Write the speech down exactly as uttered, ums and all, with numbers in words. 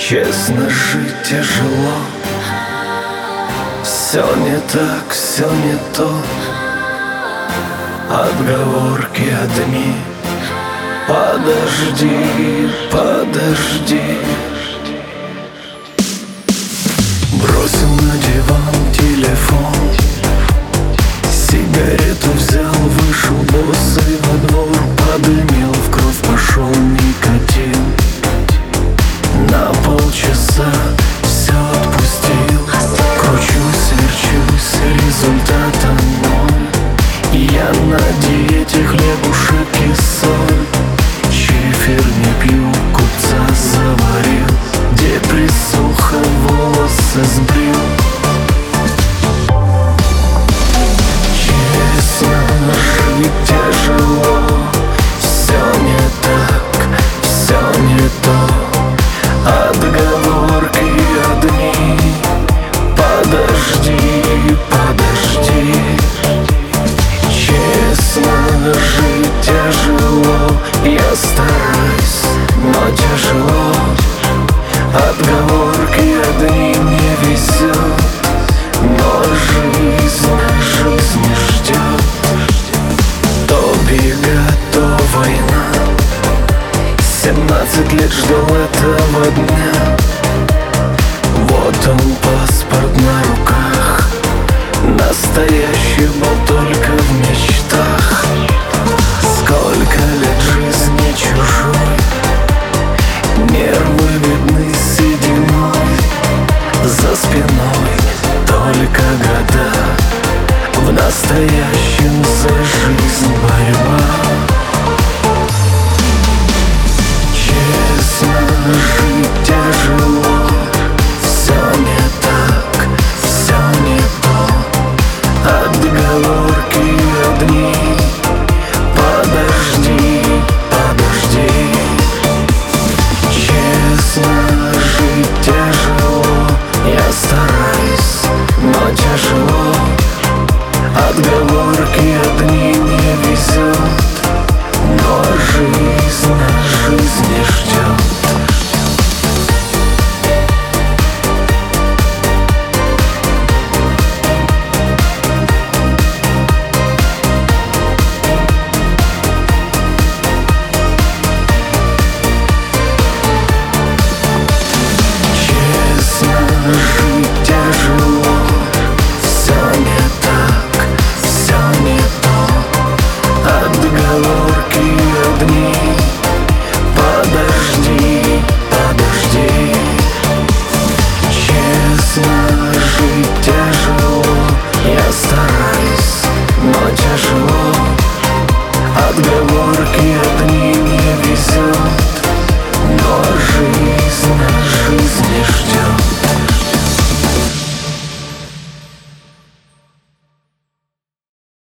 Честно жить тяжело, все не так, все не то. Отговорки одни. Подожди, подожди. Бросил на диван телефон, сигарету взял, вышел босый во двор. Подымел, в кровь пошел никотин. На полчаса все отпустил. Кручусь, верчусь, результата ноль. Я на диете, хлебушек и соль. Чефир не пью, купца заварил. Депрессуха, волосы сбрил. Честно жить тяжело, все не так, все не то. Отговорки одни. Подожди, подожди. Честно жить тяжело, я стараюсь, но тяжело. Отговорки одни, мне везет, но жизнь, жизнь ждет. То бега, то война. Семнадцать лет ждал этого дня. Вот он, паспорт на руках. Настоящий был только в мечтах. Сколько лет жизни чужой. Нервы видны сединой. За спиной только года. В настоящем за жизнь борьба. Честно жить тяжело, все не так, все не то. Отговорки одни. Подожди, подожди. Честно жить тяжело, я стараюсь, но тяжело. Отговорки одни, не везет, но жизнь, жизнь не ждет. Жить тяжело, все не так, все не то. Отговорки одни. Подожди, подожди. Честно жить тяжело, я стараюсь, но тяжело. Отговорки одни.